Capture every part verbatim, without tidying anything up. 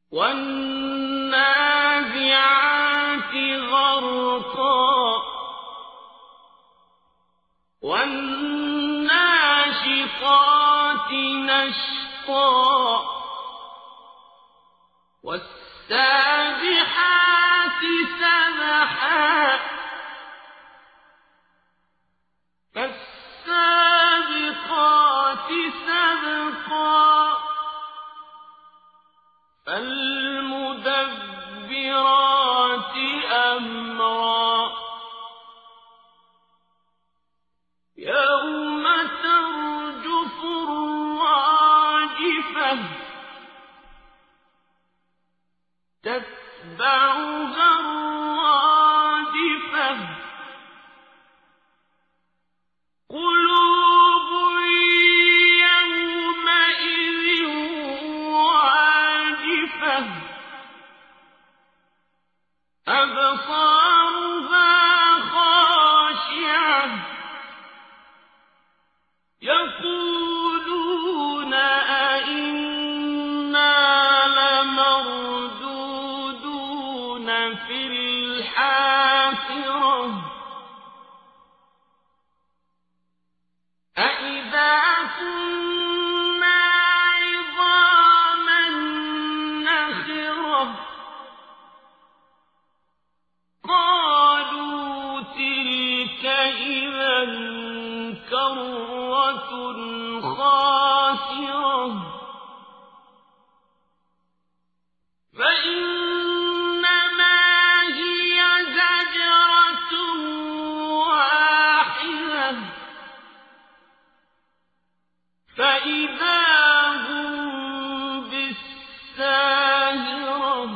وَالنَّازِعَاتِ غَرْقًا وَالنَّاشِطَاتِ نَشْطًا وَالسَّابِحَاتِ سَبْحًا فَالسَّابِقَاتِ سَبْقًا فَالْمُدَبِّرَاتِ أَمْرًا يَوْمَ تَرْجُفُ الرَّاجِفَةُ تَتْبَعُهَا الرَّادِفَةُ قُلُوبٌ يَوْمَئِذٍ وَاجِفَةٌ أَبْصَارُهَا خَاشِعَةٌ يَقُولُونَ أَإِنَّا لَمَرْدُودُونَ فِي الْحَافِرَةِ أَإِذَا كُنَّا عِظَامًا نَّخِرَةً قَالُوا تِلْكَ إِذًا كَرَّةٌ خَاسِرَةٌ فَإِنَّمَا هِيَ زَجْرَةٌ وَاحِدَةٌ فَإِذَا هُم بِالسَّاهِرَةِ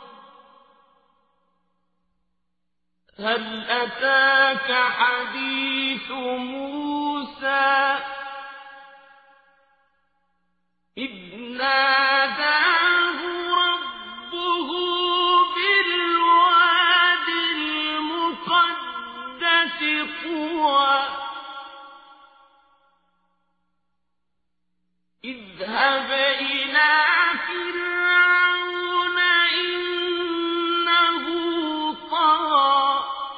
هَلْ أَتَاكَ حَدِيثُ مُوسَىٰ إِذْ نَادَاهُ رَبُّهُ بِالْوَادِ الْمُقَدَّسِ طُوًى اذْهَبْ إِلَىٰ فِرْعَوْنَ إِنَّهُ طَغَىٰ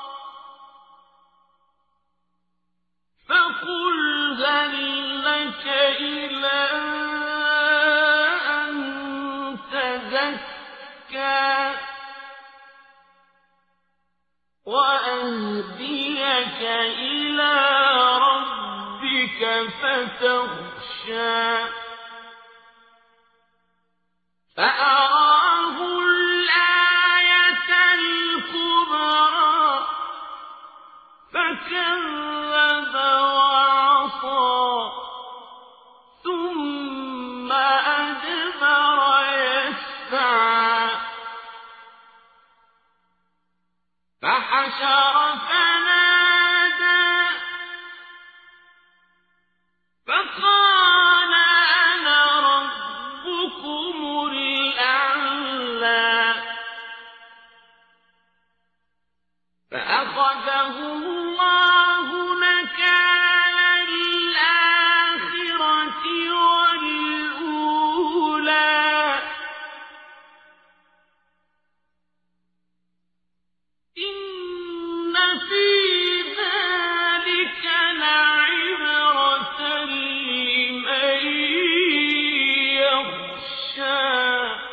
فَقُلْ هَل لَّكَ إِلَىٰ أَن تَزَكَّىٰ وَأَهْدِيَكَ إِلَىٰ رَبِّكَ فَتَخْشَىٰ فَأَرَاهُ الْآيَةَ الْكُبْرَىٰ فَكَذَّبَ وَعَصَىٰ ثُمَّ أَدْبَرَ يَسْعَىٰ فَحَشَرَ فَنَادَىٰ فَقَالَ أَنَا رَبُّكُمُ الْأَعْلَىٰ فَأَخَذَهُ اللَّهُ نَكَالَ الْآخِرَةِ وَالْأُولَىٰ إِنَّ فِي ذَٰلِكَ لَعِبْرَةً لِّمَن يَخْشَىٰ.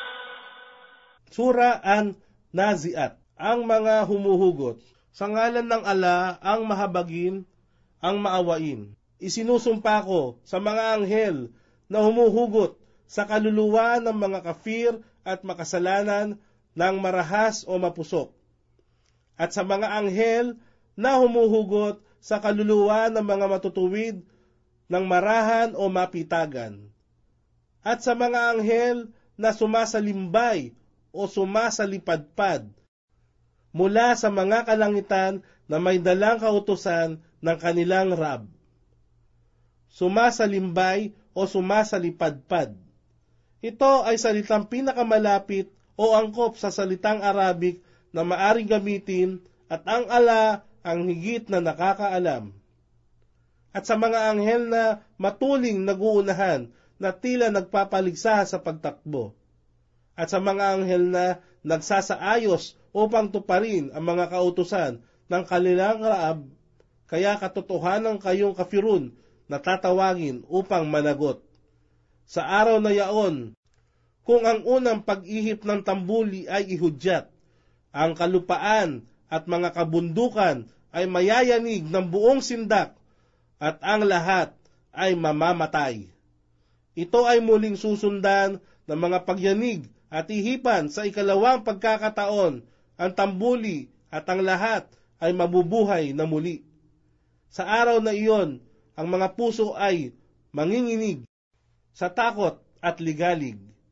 Sura An-Nazi'at, ang mga humuhugot. Sa ngalan ng Ala, ang mahabagin, ang maawain. Isinusumpa ko sa mga anghel na humuhugot sa kaluluwa ng mga kafir at makasalanan ng marahas o mapusok. At sa mga anghel na humuhugot sa kaluluwa ng mga matutuwid ng marahan o mapitagan. At sa mga anghel na sumasalimbay o sumasalipadpad mula sa mga kalangitan na may dalang kautusan ng kanilang Rab. Sumasalimbay o sumasalipadpad. Ito ay salitang pinakamalapit o angkop sa salitang Arabic na maaring gamitin at ang Ala ang higit na nakakaalam. At sa mga anghel na matuling naguunahan na tila nagpapaligsa sa pagtakbo. at sa mga anghel na nagsasaayos upang tuparin ang mga kautusan ng kanilang Raab, kaya katotohanan kayong kafirun na tatawagin upang managot. Sa araw na yaon, kung ang unang pag-ihip ng tambuli ay ihudyat, ang kalupaan at mga kabundukan ay mayayanig ng buong sindak at ang lahat ay mamamatay. Ito ay muling susundan ng mga pagyanig at ihipan sa ikalawang pagkakataon. Ang tambuli at ang lahat ay mabubuhay na muli. Sa araw na iyon, ang mga puso ay manginginig sa takot at ligalig.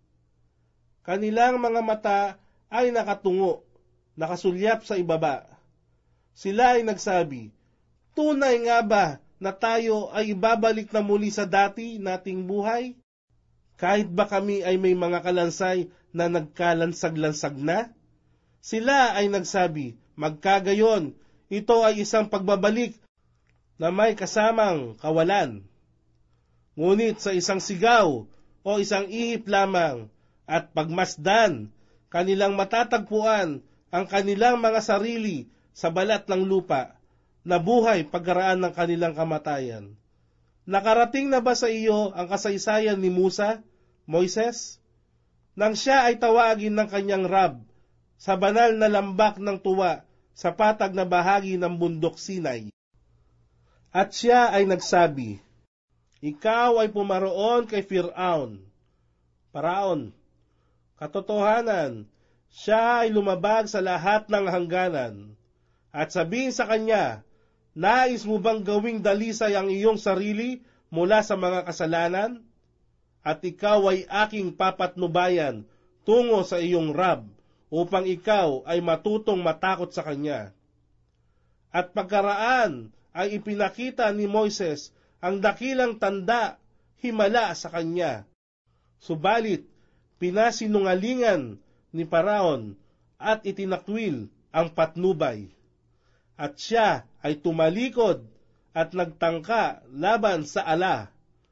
Kanilang mga mata ay nakatungo, nakasulyap sa ibaba. Sila ay nagsabi, tunay nga ba na tayo ay ibabalik na muli sa dati nating buhay? Kahit ba kami ay may mga kalansay na nagkalansag-lansag na? Sila ay nagsabi, magkagayon, ito ay isang pagbabalik na may kasamang kawalan. Ngunit sa isang sigaw o isang ihip lamang at pagmasdan, kanilang matatagpuan ang kanilang mga sarili sa balat ng lupa na buhay pagkaraan ng kanilang kamatayan. Nakarating na ba sa iyo ang kasaysayan ni Musa, Moises? Nang siya ay tawagin ng kanyang Rab sa banal na lambak ng tuwa sa patag na bahagi ng bundok Sinai. At siya ay nagsabi, ikaw ay pumaroon kay Firaun, Paraon. Katotohanan, siya ay lumabag sa lahat ng hangganan. At sabihin sa kanya, nais mo bang gawing dalisay ang iyong sarili mula sa mga kasalanan? At ikaw ay aking papatnubayan tungo sa iyong Rab, upang ikaw ay matutong matakot sa kanya. At pagkaraan ay ipinakita ni Moises ang dakilang tanda himala sa kanya. Subalit, pinasinungalingan ni Paraon at itinakwil ang patnubay. At siya ay tumalikod at nagtangka laban sa ala.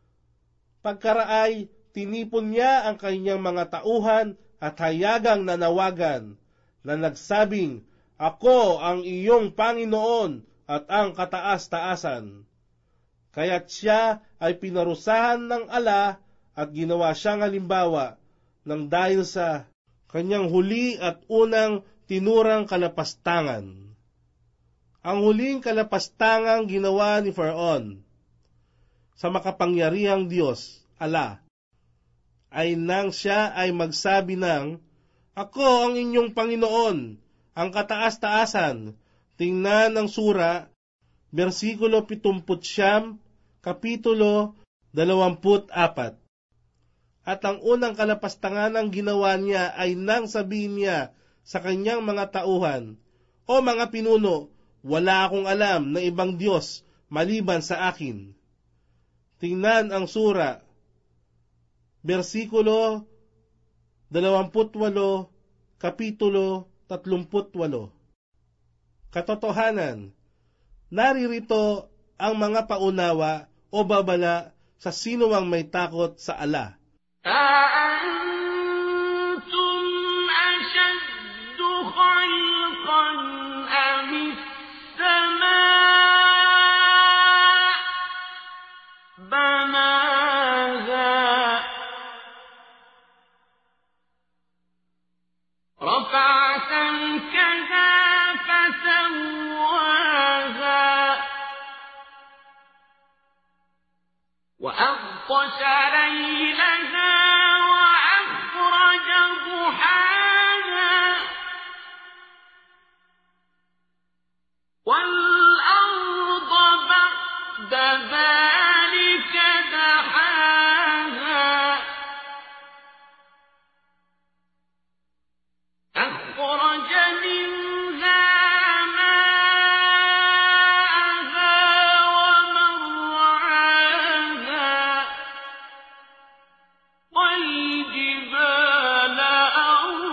Pagkaraay, tinipon niya ang kanyang mga tauhan at hayagang nanawagan na nagsabing, ako ang iyong Panginoon at ang kataas-taasan. Kaya't siya ay pinarusahan ng ala at ginawa siyang halimbawa ng dahil sa kanyang huli at unang tinurang kalapastangan. Ang huling kalapastangang ginawa ni Faraon sa makapangyarihang Diyos, ala, ay nang siya ay magsabi ng, ako ang inyong Panginoon, ang kataas-taasan. Tingnan ang sura, versikulo pitungput siyam, kapitulo dalawamput apat. At ang unang kalapastangan ng ginawa niya ay nang sabihin niya sa kanyang mga tauhan, o mga pinuno, wala akong alam na ibang Diyos maliban sa akin. Tingnan ang sura, versikulo dalawamput walo, kapitulo tatlumput walo. Katotohanan, naririto ang mga paunawa o babala sa sinumang may takot sa ala. أأنتم أشد خلقا أم السماء بناها رفع سمكها فسواها وأغطش ليلها وأخرج ضحاها والأرض بعد ذلك دحاها أخرج منها والجبال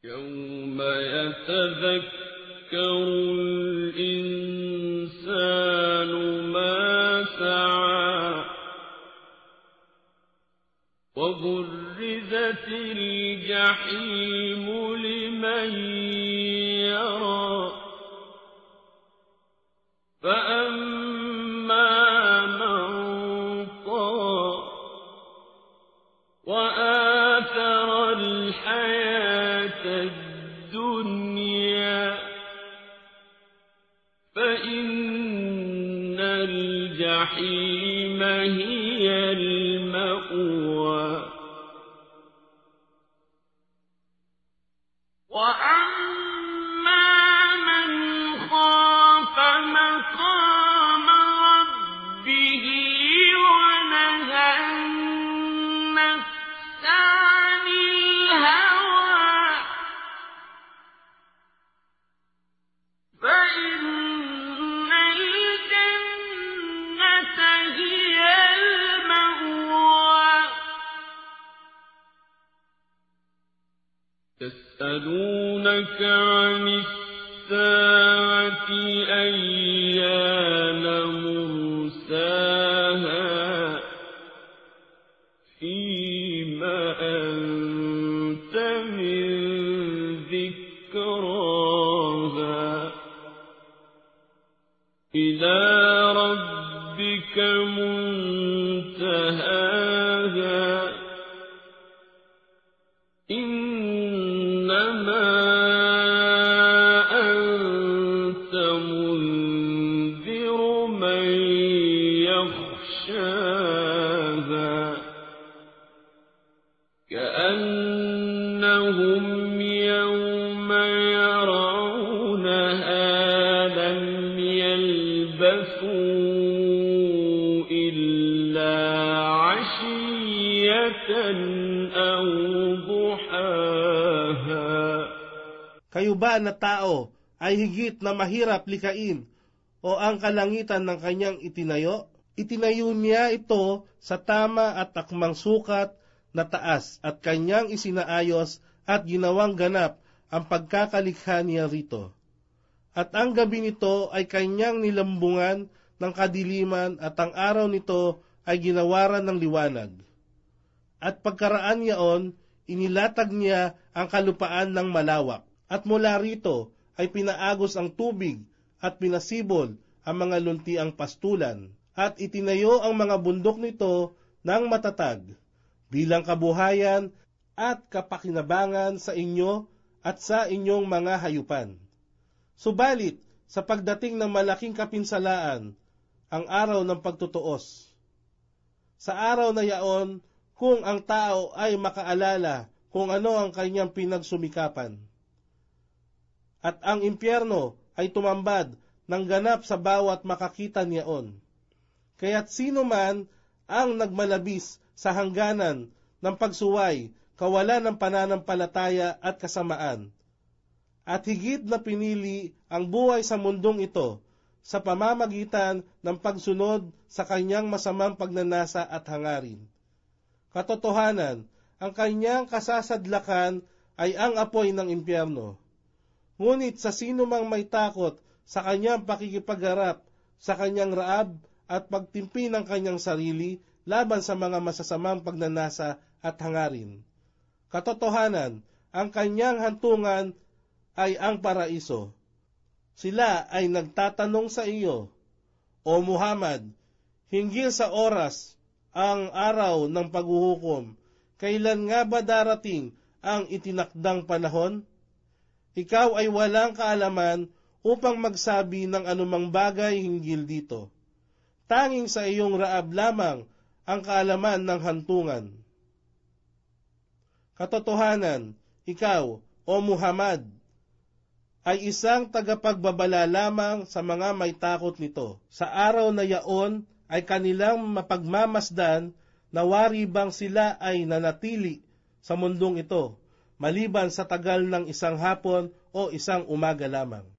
يوم يتذكر الإنسان ما سعى وبرزت الجحيم لمن يرى فأما من طغى وآثر الحياة الدنيا فإن الجحيم هي المأوى وأما من خاف مقام ربه ونهى النفس عن الهوى فإن الجنة هي المأوى يسألونك عن الساعة أيان مرساها فيما أنت من ذكراها إلى ربك منتهاها إنما أنت منذر من يخشاها كأنهم يوم يرونها لم يلبثوا إلا عشية أو ضحاها. Kayo ba na tao ay higit na mahirap likain o ang kalangitan ng kanyang itinayo? Itinayo niya ito sa tama at akmang sukat na taas at kanyang isinaayos at ginawang ganap ang pagkakalikha niya rito. At ang gabi nito ay kanyang nilambungan ng kadiliman at ang araw nito ay ginawaran ng liwanag. At pagkaraan niyaon, inilatag niya ang kalupaan ng malawak. At mula rito ay pinaagos ang tubig at pinasibol ang mga luntiang pastulan. At itinayo ang mga bundok nito ng matatag bilang kabuhayan at kapakinabangan sa inyo at sa inyong mga hayupan. Subalit, sa pagdating ng malaking kapinsalaan, ang araw ng pagtutuos. Sa araw na yaon, kung ang tao ay makaalala kung ano ang kanyang pinagsumikapan. At ang impyerno ay tumambad ng ganap sa bawat makakita niyaon. Kaya't sino man ang nagmalabis sa hangganan ng pagsuway, kawalan ng pananampalataya at kasamaan, at higit na pinili ang buhay sa mundong ito sa pamamagitan ng pagsunod sa kanyang masamang pagnanasa at hangarin. Katotohanan, ang kanyang kasasadlakan ay ang apoy ng impyerno. Ngunit sa sino mang may takot sa kanyang pakikipagharap sa kanyang raab at pagtimpi ng kanyang sarili laban sa mga masasamang pagnanasa at hangarin. Katotohanan, ang kanyang hantungan ay ang paraiso. Sila ay nagtatanong sa iyo, O Muhammad, hinggil sa oras, ang araw ng paghuhukom, kailan nga ba darating ang itinakdang panahon? Ikaw ay walang kaalaman upang magsabi ng anumang bagay hinggil dito. Tanging sa iyong raab lamang ang kaalaman ng hantungan. Katotohanan, ikaw, O Muhammad, ay isang tagapagbabala lamang sa mga may takot nito. Sa araw na yaon ay kanilang mapagmamasdan na wari bang sila ay nanatili sa mundong ito, maliban sa tagal ng isang hapon o isang umaga lamang.